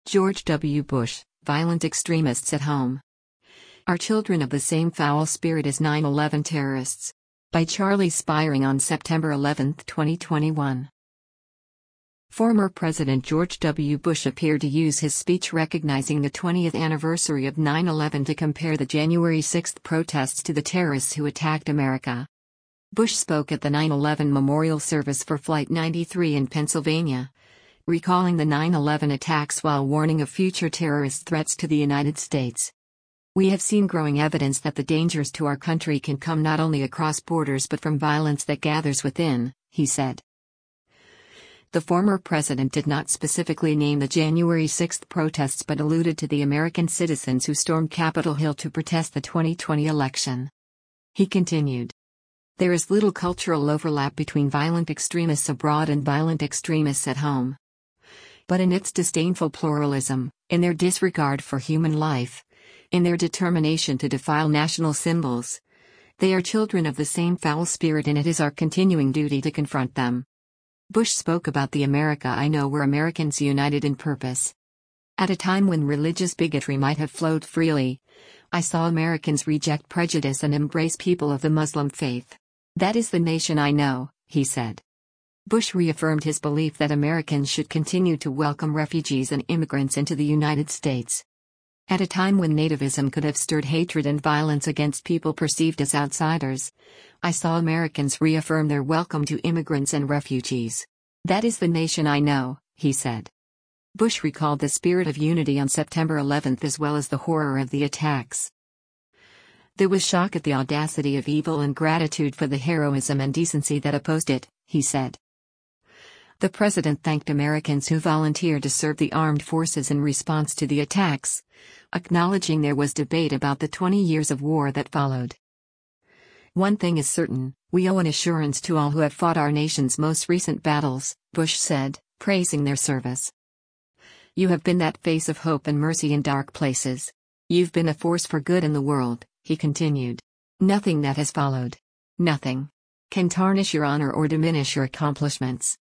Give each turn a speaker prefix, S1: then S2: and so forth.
S1: George W. Bush, violent extremists at home. Are children of the same foul spirit as 9/11 terrorists? By Charlie Spiering on September 11, 2021. Former President George W. Bush appeared to use his speech recognizing the 20th anniversary of 9/11 to compare the January 6 protests to the terrorists who attacked America. Bush spoke at the 9/11 memorial service for Flight 93 in Pennsylvania, recalling the 9/11 attacks while warning of future terrorist threats to the United States. We have seen growing evidence that the dangers to our country can come not only across borders but from violence that gathers within, he said. The former president did not specifically name the January 6 protests but alluded to the American citizens who stormed Capitol Hill to protest the 2020 election. He continued, "There is little cultural overlap between violent extremists abroad and violent extremists at home. But in its disdainful pluralism, in their disregard for human life, in their determination to defile national symbols, they are children of the same foul spirit, and it is our continuing duty to confront them." Bush spoke about the America I know, where Americans united in purpose. At a time when religious bigotry might have flowed freely, I saw Americans reject prejudice and embrace people of the Muslim faith. That is the nation I know, he said. Bush reaffirmed his belief that Americans should continue to welcome refugees and immigrants into the United States. At a time when nativism could have stirred hatred and violence against people perceived as outsiders, I saw Americans reaffirm their welcome to immigrants and refugees. That is the nation I know, he said. Bush recalled the spirit of unity on September 11 as well as the horror of the attacks. There was shock at the audacity of evil and gratitude for the heroism and decency that opposed it, he said. The president thanked Americans who volunteered to serve the armed forces in response to the attacks, acknowledging there was debate about the 20 years of war that followed. "One thing is certain, we owe an assurance to all who have fought our nation's most recent battles," Bush said, praising their service. "You have been that face of hope and mercy in dark places. You've been a force for good in the world," he continued. "Nothing that has followed, nothing, can tarnish your honor or diminish your accomplishments."